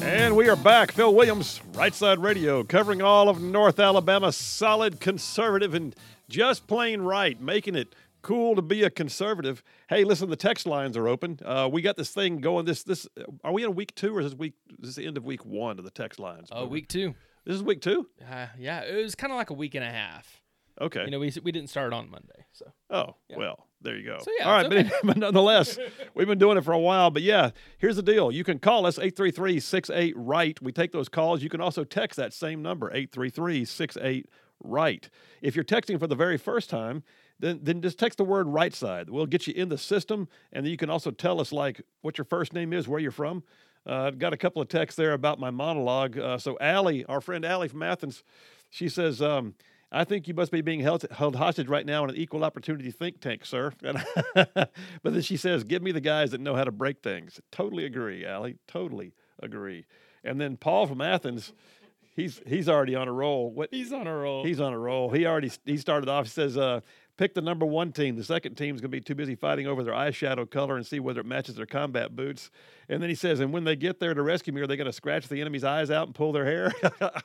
And we are back. Phil Williams, Right Side Radio, covering all of North Alabama, solid conservative and just plain right, making it cool to be a conservative. Hey, listen, the text lines are open. We got this thing going. This are we in week 2 or is this the end of week 1 of the text lines? Week 2. This is week 2? Yeah, it was kind of like a week and a half. Okay. You know, we didn't start on Monday, so. Oh, yeah. Well, there you go. So, yeah, all right, okay. but nonetheless, we've been doing it for a while. But, yeah, here's the deal. You can call us, 833-68-RIGHT. We take those calls. You can also text that same number, 833-68-RIGHT. If you're texting for the very first time, then just text the word right side. We'll get you in the system, and then you can also tell us, like, what your first name is, where you're from. I've got a couple of texts there about my monologue. So Allie, our friend Allie from Athens, she says, I think you must be being held hostage right now in an equal opportunity think tank, sir. But then she says, give me the guys that know how to break things. Totally agree, Allie. Totally agree. And then Paul from Athens, he's already on a roll. He's on a roll. He's on a roll. He started off, he says, pick the number 1 team. The second team's going to be too busy fighting over their eyeshadow color and see whether it matches their combat boots. And then he says, and when they get there to rescue me, are they going to scratch the enemy's eyes out and pull their hair?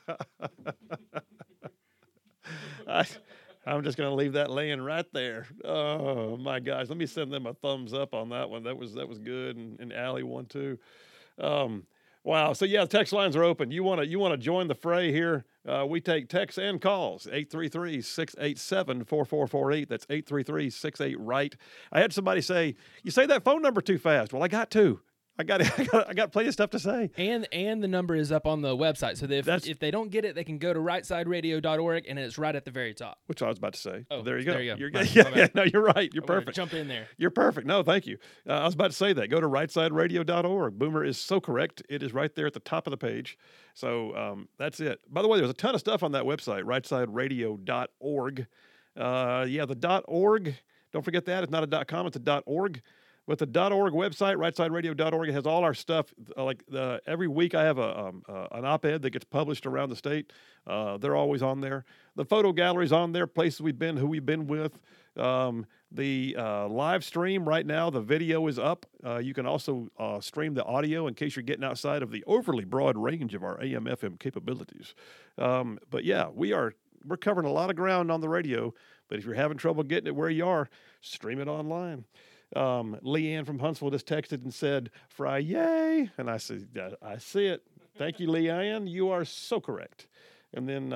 I'm just going to leave that laying right there. Oh, my gosh. Let me send them a thumbs up on that one. That was good, and Allie won too. Wow. So, yeah, the text lines are open. You want to join the fray here? We take texts and calls, 833-687-4448. That's 833-68-RIGHT. I had somebody say, you say that phone number too fast. Well, I got to. I got plenty of stuff to say. And the number is up on the website. So if they don't get it, they can go to rightsideradio.org, and it's right at the very top. Which I was about to say. Oh, there you go. There you go. You're good. No, you're right. You're perfect. Jump in there. You're perfect. No, thank you. I was about to say that. Go to rightsideradio.org. Boomer is so correct. It is right there at the top of the page. So that's it. By the way, there's a ton of stuff on that website, rightsideradio.org. The .org, don't forget that. It's not a .com, it's a .org. With the .org website, rightsideradio.org, it has all our stuff. Every week I have an op-ed that gets published around the state. They're always on there. The photo gallery's on there, places we've been, who we've been with. The live stream right now, the video is up. You can also stream the audio in case you're getting outside of the overly broad range of our AM/FM capabilities. But yeah, we're covering a lot of ground on the radio. But if you're having trouble getting it where you are, stream it online. Leanne from Huntsville just texted and said, "Fry, yay!" And I said, "I see it. Thank you, Leanne. You are so correct." And then,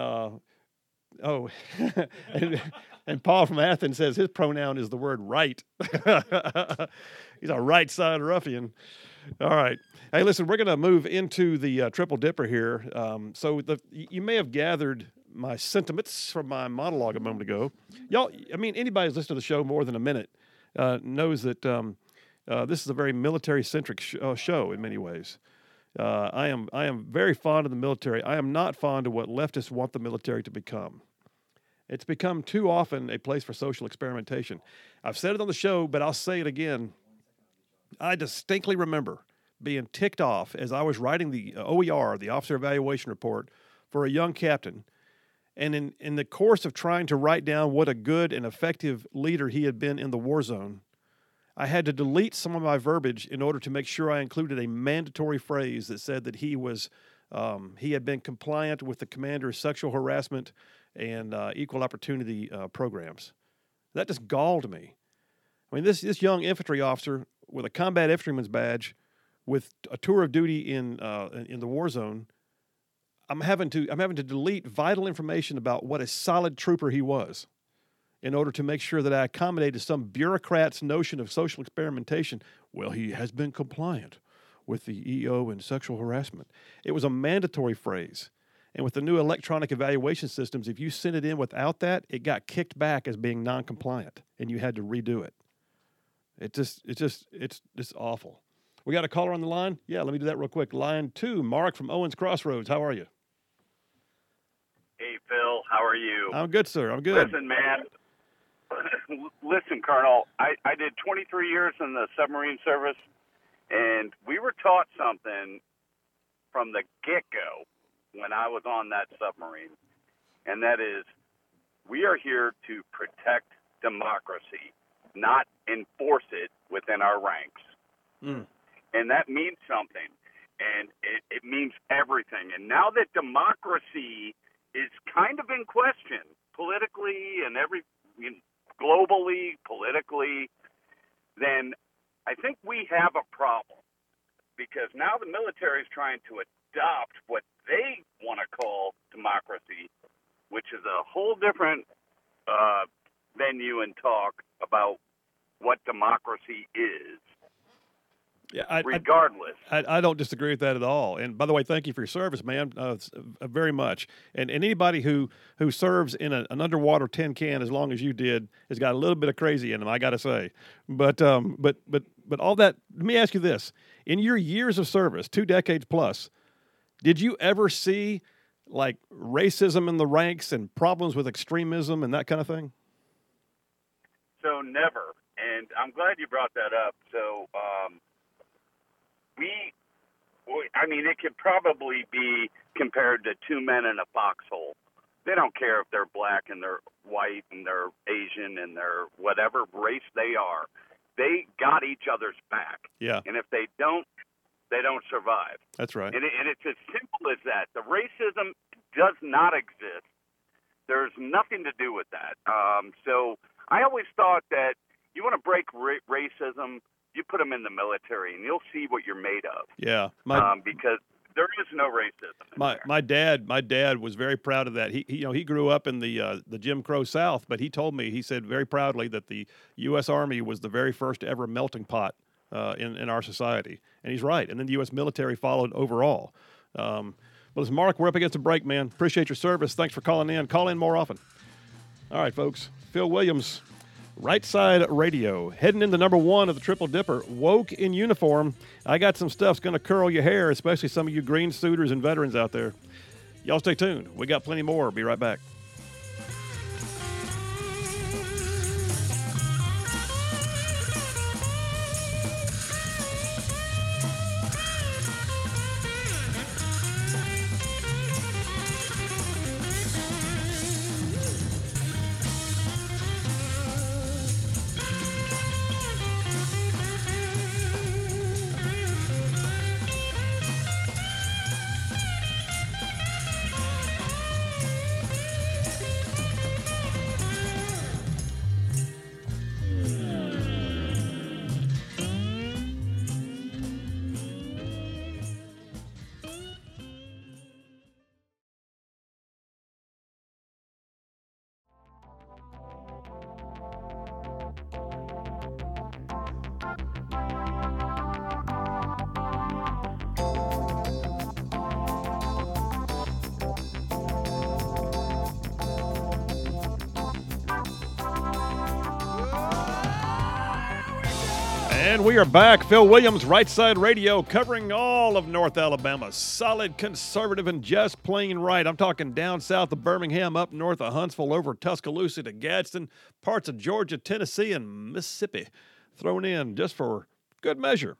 and Paul from Athens says his pronoun is the word right. He's a right side ruffian. All right. Hey, listen, we're going to move into the Triple Dipper here. So you may have gathered my sentiments from my monologue a moment ago. Y'all, I mean, anybody who's listened to the show more than a minute knows that this is a very military-centric show in many ways. I am very fond of the military. I am not fond of what leftists want the military to become. It's become too often a place for social experimentation. I've said it on the show, but I'll say it again. I distinctly remember being ticked off as I was writing the OER, the Officer Evaluation Report, for a young captain. And in the course of trying to write down what a good and effective leader he had been in the war zone, I had to delete some of my verbiage in order to make sure I included a mandatory phrase that said that he had been compliant with the commander's sexual harassment and equal opportunity programs. That just galled me. I mean, this young infantry officer with a combat infantryman's badge, with a tour of duty in the war zone, I'm having to delete vital information about what a solid trooper he was in order to make sure that I accommodated some bureaucrat's notion of social experimentation. Well, he has been compliant with the EO and sexual harassment. It was a mandatory phrase. And with the new electronic evaluation systems, if you sent it in without that, it got kicked back as being non-compliant, and you had to redo it. It's awful. We got a caller on the line? Yeah, let me do that real quick. Line 2, Mark from Owens Crossroads. How are you? Hey, Phil. How are you? I'm good, sir. I'm good. Listen, man. Listen, Colonel. I did 23 years in the submarine service, and we were taught something from the get-go when I was on that submarine, and that is we are here to protect democracy, not enforce it within our ranks. Mm. And that means something. and it means everything. And now that democracy is kind of in question politically and globally, politically, then I think we have a problem, because now the military is trying to adopt what they want to call democracy, which is a whole different venue and talk about what democracy is. Yeah, regardless. I don't disagree with that at all. And by the way, thank you for your service, man, very much. And anybody who serves in an underwater tin can as long as you did has got a little bit of crazy in them, I got to say. But all that. Let me ask you this: in your years of service, 2 decades plus, did you ever see like racism in the ranks and problems with extremism and that kind of thing? So never. And I'm glad you brought that up. So. It could probably be compared to two men in a foxhole. They don't care if they're black and they're white and they're Asian and they're whatever race they are. They got each other's back. Yeah. And if they don't survive. That's right. And it's as simple as that. The racism does not exist. There's nothing to do with that. So I always thought that you want to break racism, you put them in the military, and you'll see what you're made of. Yeah, because there is no racism. My dad was very proud of that. He grew up in the Jim Crow South, but he told me, he said very proudly that the U.S. Army was the very first ever melting pot in our society, and he's right. And then the U.S. military followed overall. Well, listen, Mark, we're up against a break, man. Appreciate your service. Thanks for calling in. Call in more often. All right, folks. Phil Williams. Right Side Radio, heading into number 1 of the Triple Dipper, Woke in Uniform. I got some stuff's going to curl your hair, especially some of you green suitors and veterans out there. Y'all stay tuned. We got plenty more. Be right back. And we are back. Phil Williams, Right Side Radio, covering all of North Alabama. Solid, conservative, and just plain right. I'm talking down south of Birmingham, up north of Huntsville, over Tuscaloosa to Gadsden, parts of Georgia, Tennessee, and Mississippi thrown in just for good measure.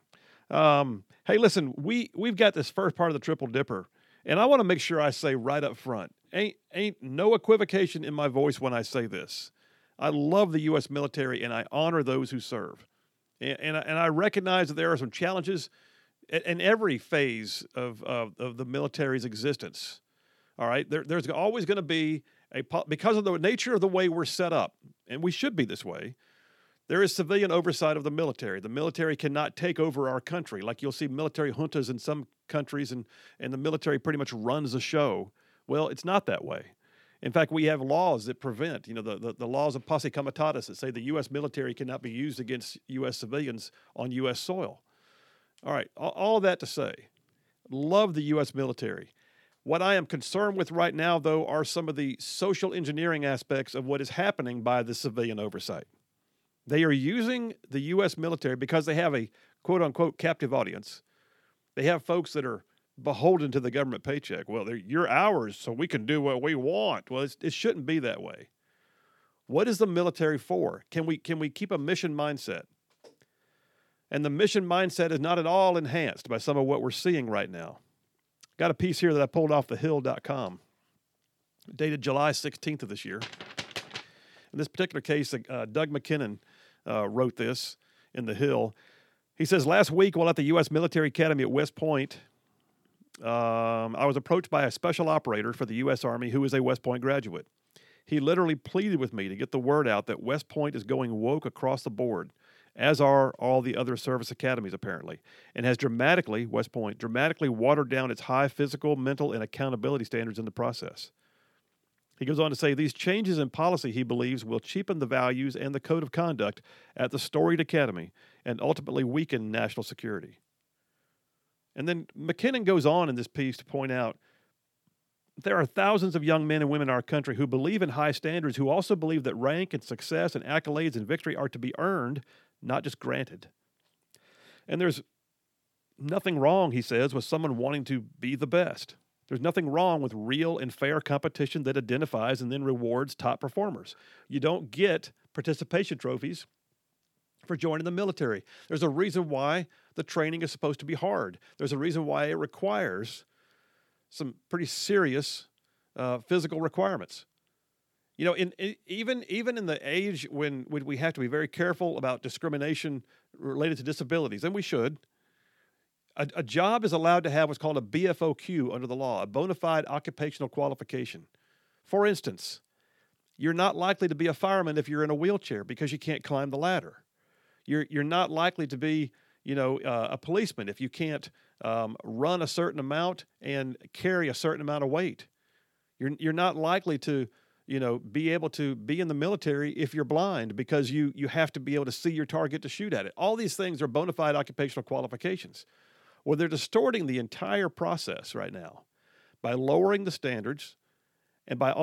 Hey, listen, we've got this first part of the Triple Dipper, and I want to make sure I say right up front, ain't no equivocation in my voice when I say this. I love the U.S. military, and I honor those who serve. And I recognize that there are some challenges in every phase of the military's existence. All right, there's always going to be because of the nature of the way we're set up, and we should be this way. There is civilian oversight of the military. The military cannot take over our country. Like you'll see military juntas in some countries, and the military pretty much runs the show. Well, it's not that way. In fact, we have laws that prevent, the laws of posse comitatus that say the U.S. military cannot be used against U.S. civilians on U.S. soil. All right, all of that to say, love the U.S. military. What I am concerned with right now, though, are some of the social engineering aspects of what is happening by the civilian oversight. They are using the U.S. military because they have a quote-unquote captive audience. They have folks that are beholden to the government paycheck. Well, you're ours, so we can do what we want. Well, it shouldn't be that way. What is the military for? Can we keep a mission mindset? And the mission mindset is not at all enhanced by some of what we're seeing right now. Got a piece here that I pulled off thehill.com, dated July 16th of this year. In this particular case, Doug McKinnon wrote this in The Hill. He says, last week while at the U.S. Military Academy at West Point, I was approached by a special operator for the U.S. Army who is a West Point graduate. He literally pleaded with me to get the word out that West Point is going woke across the board, as are all the other service academies apparently, and has West Point dramatically watered down its high physical, mental, and accountability standards in the process. He goes on to say these changes in policy, he believes, will cheapen the values and the code of conduct at the storied academy and ultimately weaken national security. And then McKinnon goes on in this piece to point out there are thousands of young men and women in our country who believe in high standards, who also believe that rank and success and accolades and victory are to be earned, not just granted. And there's nothing wrong, he says, with someone wanting to be the best. There's nothing wrong with real and fair competition that identifies and then rewards top performers. You don't get participation trophies for joining the military. There's a reason why the training is supposed to be hard. There's a reason why it requires some pretty serious physical requirements. You know, even in the age when we have to be very careful about discrimination related to disabilities, and we should, a job is allowed to have what's called a BFOQ under the law, a bona fide occupational qualification. For instance, you're not likely to be a fireman if you're in a wheelchair because you can't climb the ladder. You're not likely to be, a policeman if you can't run a certain amount and carry a certain amount of weight. You're not likely to, be able to be in the military if you're blind because you have to be able to see your target to shoot at it. All these things are bona fide occupational qualifications. Well, they're distorting the entire process right now by lowering the standards and by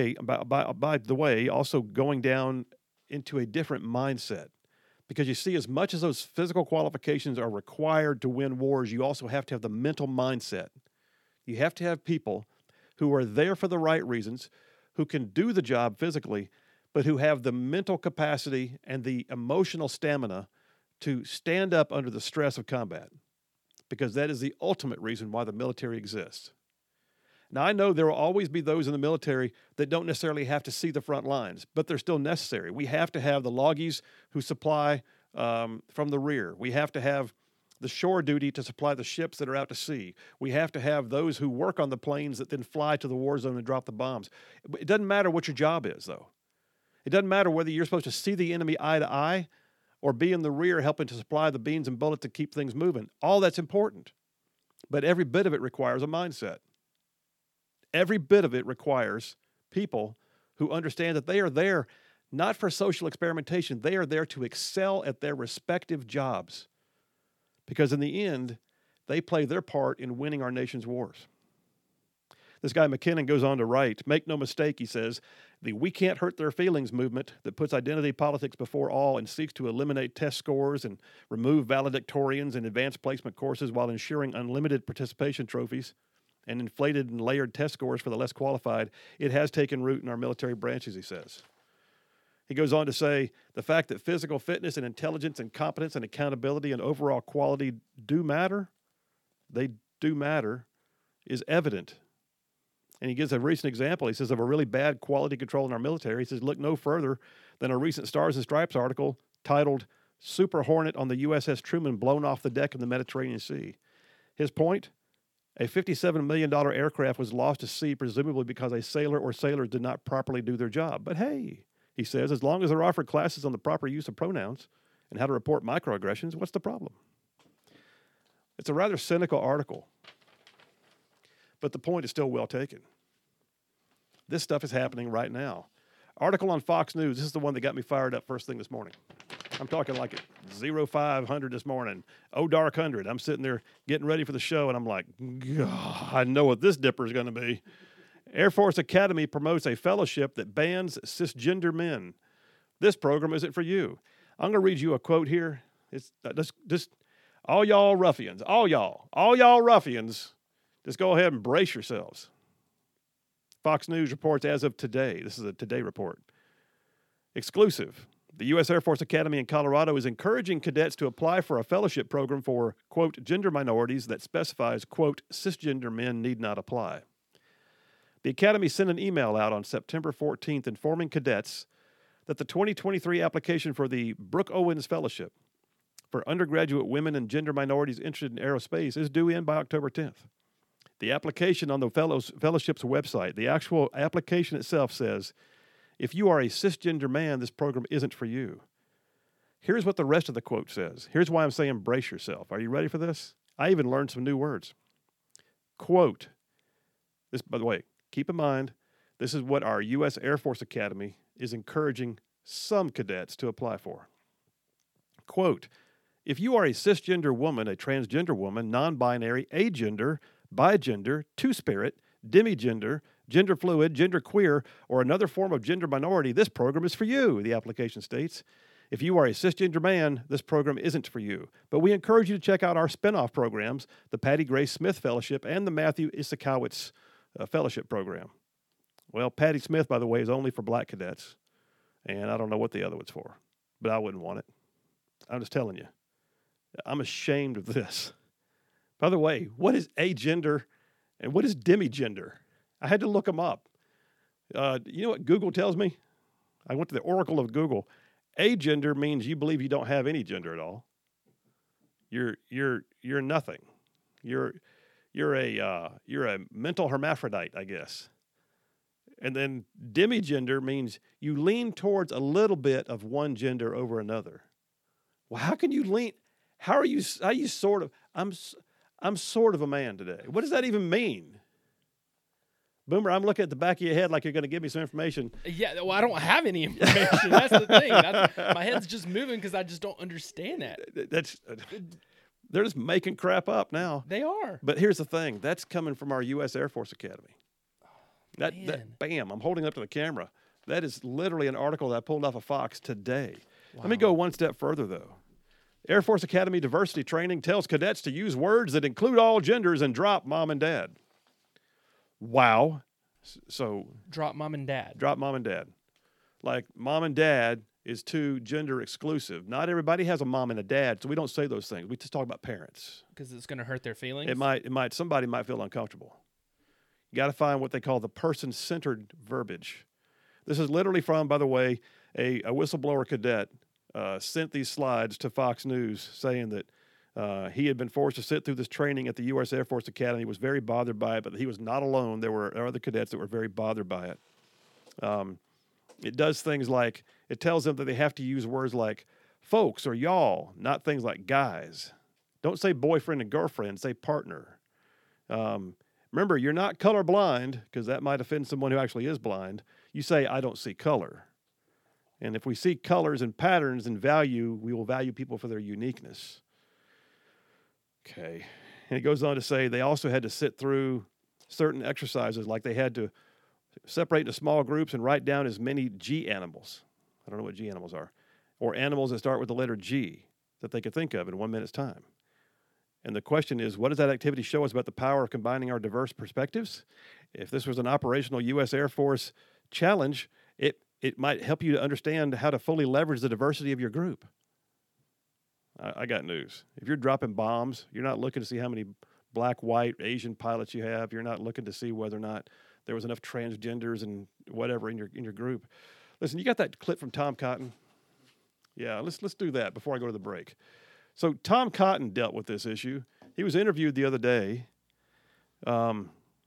the way also going down into a different mindset. Because you see, as much as those physical qualifications are required to win wars, you also have to have the mental mindset. You have to have people who are there for the right reasons, who can do the job physically, but who have the mental capacity and the emotional stamina to stand up under the stress of combat. Because that is the ultimate reason why the military exists. Now, I know there will always be those in the military that don't necessarily have to see the front lines, but they're still necessary. We have to have the loggies who supply from the rear. We have to have the shore duty to supply the ships that are out to sea. We have to have those who work on the planes that then fly to the war zone and drop the bombs. It doesn't matter what your job is, though. It doesn't matter whether you're supposed to see the enemy eye to eye or be in the rear helping to supply the beans and bullets to keep things moving. All that's important. But every bit of it requires a mindset. Every bit of it requires people who understand that they are there not for social experimentation. They are there to excel at their respective jobs. Because in the end, they play their part in winning our nation's wars. This guy McKinnon goes on to write, make no mistake, he says, the We Can't Hurt Their Feelings movement that puts identity politics before all and seeks to eliminate test scores and remove valedictorians and advanced placement courses while ensuring unlimited participation trophies and inflated and layered test scores for the less qualified, it has taken root in our military branches, he says. He goes on to say, the fact that physical fitness and intelligence and competence and accountability and overall quality do matter, they do matter, is evident. And he gives a recent example, he says, of a really bad quality control in our military. He says, look no further than a recent Stars and Stripes article titled, Super Hornet on the USS Truman Blown Off the Deck in the Mediterranean Sea. His point? A $57 million aircraft was lost to sea, presumably because a sailor or sailors did not properly do their job. But hey, he says, as long as they're offered classes on the proper use of pronouns and how to report microaggressions, what's the problem? It's a rather cynical article, but the point is still well taken. This stuff is happening right now. Article on Fox News, this is the one that got me fired up first thing this morning. I'm talking like at 0500 this morning, dark 100. I'm sitting there getting ready for the show, and I'm like, God, I know what this dipper is going to be. Air Force Academy promotes a fellowship that bans cisgender men. This program isn't for you. I'm going to read you a quote here. It's just all y'all ruffians, all y'all ruffians, just go ahead and brace yourselves. Fox News reports as of today, this is a Today report, exclusive. The U.S. Air Force Academy in Colorado is encouraging cadets to apply for a fellowship program for, quote, gender minorities that specifies, quote, cisgender men need not apply. The Academy sent an email out on September 14th informing cadets that the 2023 application for the Brooke Owens Fellowship for undergraduate women and gender minorities interested in aerospace is due in by October 10th. The application on the fellowship's website, the actual application itself says, if you are a cisgender man, this program isn't for you. Here's what the rest of the quote says. Here's why I'm saying brace yourself. Are you ready for this? I even learned some new words. Quote, this, by the way, keep in mind, this is what our U.S. Air Force Academy is encouraging some cadets to apply for. Quote, if you are a cisgender woman, a transgender woman, non-binary, agender, bigender, two-spirit, demigender, gender fluid, gender queer, or another form of gender minority, this program is for you, the application states. If you are a cisgender man, this program isn't for you. But we encourage you to check out our spin-off programs, the Patty Grace Smith Fellowship and the Matthew Isakowitz Fellowship Program. Well, Patty Smith, by the way, is only for black cadets, and I don't know what the other one's for, but I wouldn't want it. I'm just telling you. I'm ashamed of this. By the way, what is agender and what is demigender? I had to look them up. You know what Google tells me? I went to the oracle of Google. Agender means you believe you don't have any gender at all. You're nothing. You're a mental hermaphrodite, I guess. And then demigender means you lean towards a little bit of one gender over another. Well, how can you lean? How you sort of? I'm sort of a man today. What does that even mean? Boomer, I'm looking at the back of your head like you're going to give me some information. Yeah, well, I don't have any information. That's the thing. My head's just moving because I just don't understand that. They're just making crap up now. They are. But here's the thing. That's coming from our U.S. Air Force Academy. Bam, I'm holding it up to the camera. That is literally an article that I pulled off of Fox today. Wow. Let me go one step further, though. Air Force Academy Diversity Training tells cadets to use words that include all genders and drop mom and dad. Wow. So drop mom and dad. Drop mom and dad. Like mom and dad is too gender exclusive. Not everybody has a mom and a dad, so we don't say those things. We just talk about parents. Because it's going to hurt their feelings? It might. Somebody might feel uncomfortable. You got to find what they call the person-centered verbiage. This is literally from, by the way, a whistleblower cadet sent these slides to Fox News saying that he had been forced to sit through this training at the U.S. Air Force Academy, was very bothered by it, but he was not alone. There were other cadets that were very bothered by it. It does things like, it tells them that they have to use words like folks or y'all, not things like guys. Don't say boyfriend and girlfriend, say partner. Remember, you're not colorblind, because that might offend someone who actually is blind. You say, I don't see color. And if we see colors and patterns and value, we will value people for their uniqueness. Okay. And it goes on to say they also had to sit through certain exercises, like they had to separate into small groups and write down as many G animals. I don't know what G animals are. Or animals that start with the letter G that they could think of in 1 minute's time. And the question is, what does that activity show us about the power of combining our diverse perspectives? If this was an operational U.S. Air Force challenge, it might help you to understand how to fully leverage the diversity of your group. I got news. If you're dropping bombs, you're not looking to see how many black, white, Asian pilots you have. You're not looking to see whether or not there was enough transgenders and whatever in your group. Listen, you got that clip from Tom Cotton? Yeah, let's do that before I go to the break. So Tom Cotton dealt with this issue. He was interviewed the other day on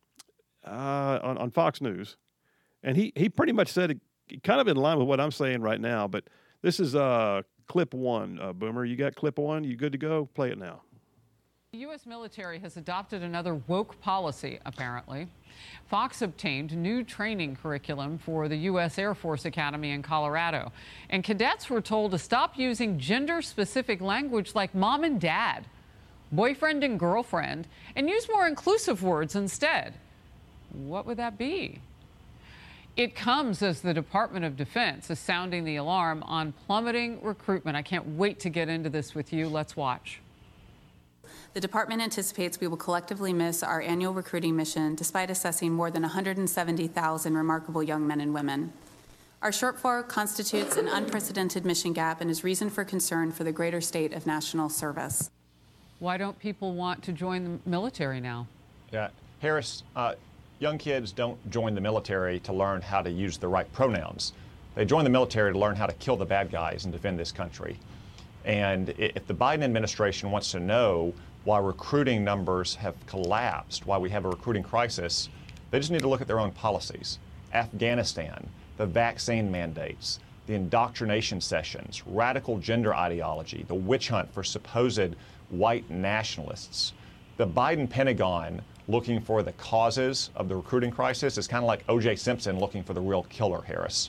Fox News, and he pretty much said it kind of in line with what I'm saying right now, but this is clip one. Boomer, you got clip one? You good to go? Play it now. The U.S. military has adopted another woke policy, apparently. Fox obtained new training curriculum for the U.S. Air Force Academy in Colorado, and cadets were told to stop using gender-specific language like mom and dad, boyfriend and girlfriend, and use more inclusive words instead. What would that be? It comes as the Department of Defense is sounding the alarm on plummeting recruitment. I can't wait to get into this with you. Let's watch. The department anticipates we will collectively miss our annual recruiting mission despite assessing more than 170,000 remarkable young men and women. Our shortfall constitutes an unprecedented mission gap and is reason for concern for the greater state of national service. Why don't people want to join the military now? Yeah, Harris, young kids don't join the military to learn how to use the right pronouns. They join the military to learn how to kill the bad guys and defend this country. And if the Biden administration wants to know why recruiting numbers have collapsed, why we have a recruiting crisis, they just need to look at their own policies. Afghanistan, the vaccine mandates, the indoctrination sessions, radical gender ideology, the witch hunt for supposed white nationalists. The Biden Pentagon looking for the causes of the recruiting crisis is kind of like O.J. Simpson looking for the real killer, Harris.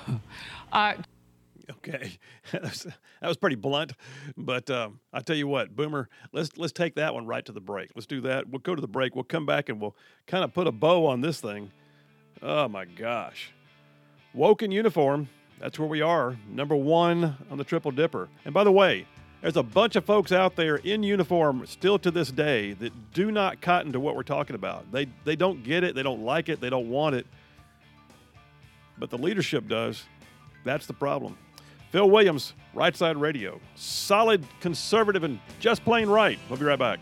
Okay, that was pretty blunt, but I tell you what, Boomer, let's take that one right to the break. Let's do that. We'll go to the break. We'll come back and we'll kind of put a bow on this thing. Oh my gosh, woke in uniform. That's where we are, number one on the Triple Dipper. And by the way, there's a bunch of folks out there in uniform still to this day that do not cotton to what we're talking about. They don't get it. They don't like it. They don't want it. But the leadership does. That's the problem. Phil Williams, Right Side Radio. Solid, conservative, and just plain right. We'll be right back.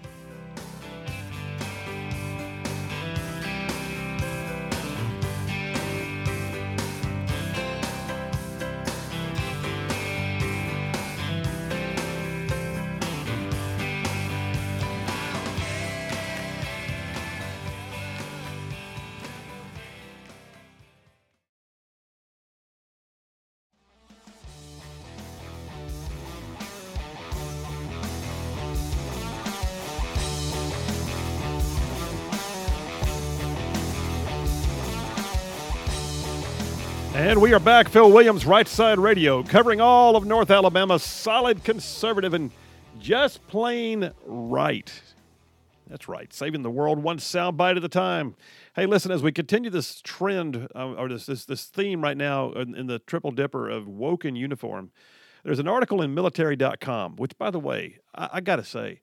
And we are back. Phil Williams, Right Side Radio, covering all of North Alabama, solid, conservative, and just plain right. That's right, saving the world one soundbite at a time. Hey, listen, as we continue this trend, or this theme right now in the Triple Dipper of woke in uniform, there's an article in military.com, which, by the way, I got to say,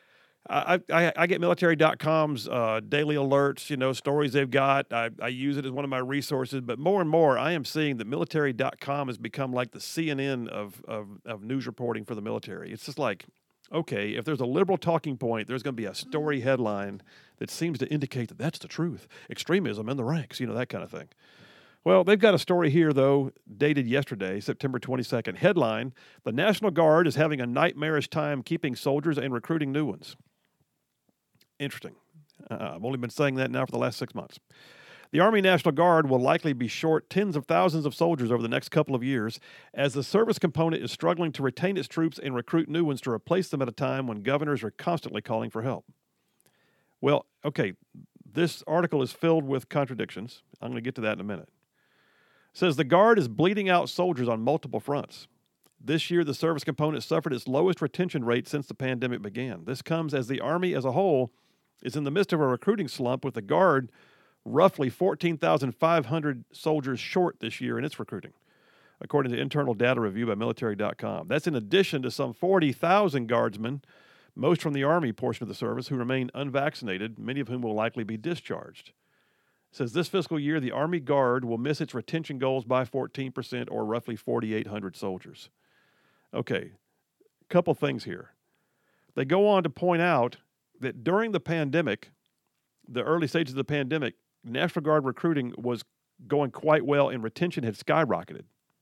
I get military.com's daily alerts, stories they've got. I use it as one of my resources, but more and more I am seeing that military.com has become like the CNN of news reporting for the military. It's just like, okay, if there's a liberal talking point, there's going to be a story headline that seems to indicate that that's the truth. Extremism in the ranks, that kind of thing. Well, they've got a story here, though, dated yesterday, September 22nd. Headline, the National Guard is having a nightmarish time keeping soldiers and recruiting new ones. Interesting. I've only been saying that now for the last 6 months. The Army National Guard will likely be short tens of thousands of soldiers over the next couple of years as the service component is struggling to retain its troops and recruit new ones to replace them at a time when governors are constantly calling for help. Well, okay, this article is filled with contradictions. I'm going to get to that in a minute. It says the Guard is bleeding out soldiers on multiple fronts. This year, the service component suffered its lowest retention rate since the pandemic began. This comes as the Army as a whole is in the midst of a recruiting slump, with the Guard roughly 14,500 soldiers short this year in its recruiting, according to internal data review by military.com. That's in addition to some 40,000 Guardsmen, most from the Army portion of the service, who remain unvaccinated, many of whom will likely be discharged. It says this fiscal year, the Army Guard will miss its retention goals by 14%, or roughly 4,800 soldiers. Okay, a couple things here. They go on to point out that during the pandemic, the early stages of the pandemic, National Guard recruiting was going quite well and retention had skyrocketed.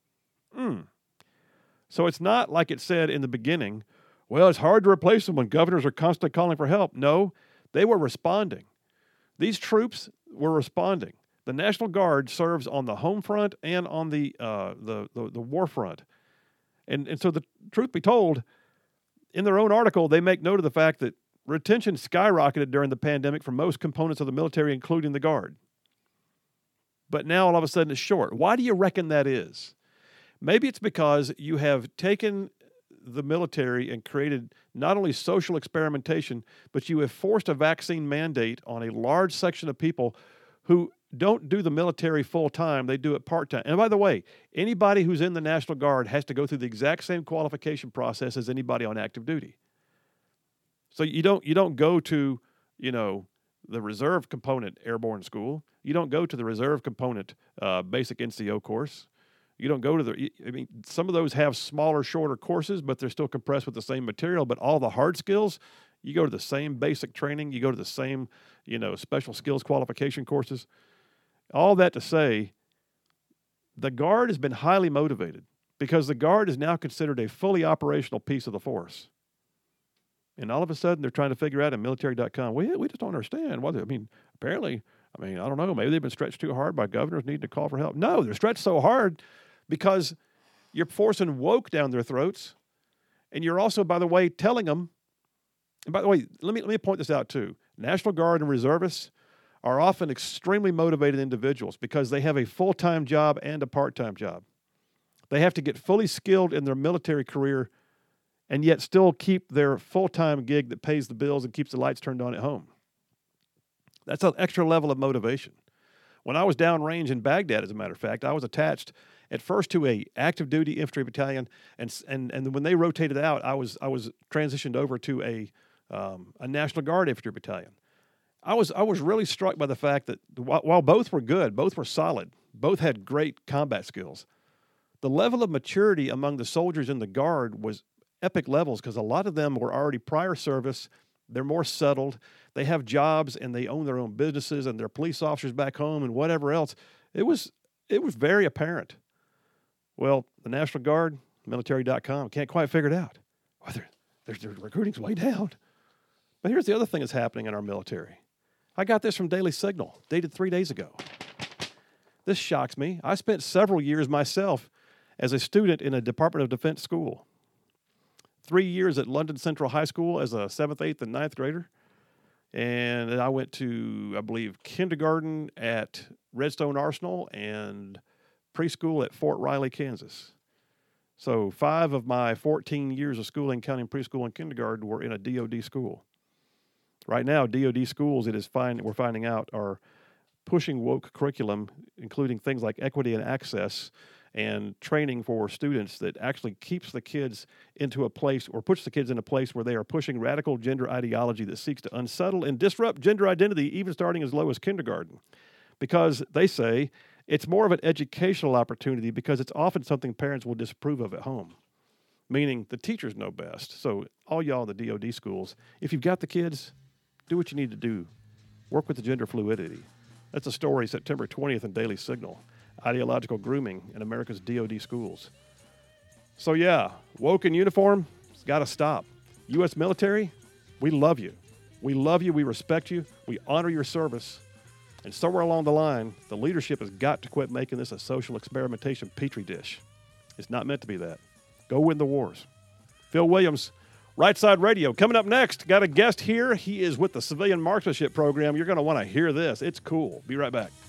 So it's not like it said in the beginning, well, it's hard to replace them when governors are constantly calling for help. No, they were responding. These troops were responding. The National Guard serves on the home front and on the war front. And so the truth be told, in their own article, they make note of the fact that retention skyrocketed during the pandemic for most components of the military, including the Guard. But now all of a sudden it's short. Why do you reckon that is? Maybe it's because you have taken the military and created not only social experimentation, but you have forced a vaccine mandate on a large section of people who don't do the military full time. They do it part time. And by the way, anybody who's in the National Guard has to go through the exact same qualification process as anybody on active duty. So you don't go to, the reserve component airborne school. You don't go to the reserve component basic NCO course. You don't go to some of those have smaller, shorter courses, but they're still compressed with the same material. But all the hard skills, you go to the same basic training. You go to the same, special skills qualification courses. All that to say, the Guard has been highly motivated. because the Guard is now considered a fully operational piece of the force. And all of a sudden, they're trying to figure out in military.com, we just don't understand. Apparently, I don't know, maybe they've been stretched too hard by governors needing to call for help. No, they're stretched so hard because you're forcing woke down their throats. And you're also, by the way, telling them, and by the way, let me point this out too. National Guard and reservists are often extremely motivated individuals because they have a full-time job and a part-time job. They have to get fully skilled in their military career and yet still keep their full-time gig that pays the bills and keeps the lights turned on at home. That's an extra level of motivation. When I was downrange in Baghdad, as a matter of fact, I was attached at first to a active duty infantry battalion, and when they rotated out, I was transitioned over to a National Guard infantry battalion. I was really struck by the fact that while both were good, both were solid, both had great combat skills, the level of maturity among the soldiers in the Guard was epic levels because a lot of them were already prior service. They're more settled. They have jobs and they own their own businesses and they're police officers back home and whatever else. It was very apparent. Well, the National Guard, military.com, can't quite figure it out. Well, their recruiting's way down. But here's the other thing that's happening in our military. I got this from Daily Signal, dated 3 days ago. This shocks me. I spent several years myself as a student in a Department of Defense school. 3 years at London Central High School as a 7th, 8th, and 9th grader. And I went to, I believe, kindergarten at Redstone Arsenal and preschool at Fort Riley, Kansas. So 5 of my 14 years of schooling, counting preschool and kindergarten, were in a DOD school. Right now, DOD schools, we're finding out, are pushing woke curriculum, including things like equity and access, and training for students that actually keeps the kids into a place or puts the kids in a place where they are pushing radical gender ideology that seeks to unsettle and disrupt gender identity, even starting as low as kindergarten. Because they say it's more of an educational opportunity because it's often something parents will disapprove of at home, meaning the teachers know best. So all y'all in the DOD schools, if you've got the kids, do what you need to do. Work with the gender fluidity. That's a story September 20th in Daily Signal. Ideological grooming in America's DOD schools. So yeah, woke in uniform, it's got to stop. U.S. military, we love you. We love you, we respect you, we honor your service. And somewhere along the line, the leadership has got to quit making this a social experimentation petri dish. It's not meant to be that. Go win the wars. Phil Williams, Right Side Radio. Coming up next, got a guest here. He is with the Civilian Marksmanship Program. You're going to want to hear this. It's cool. Be right back.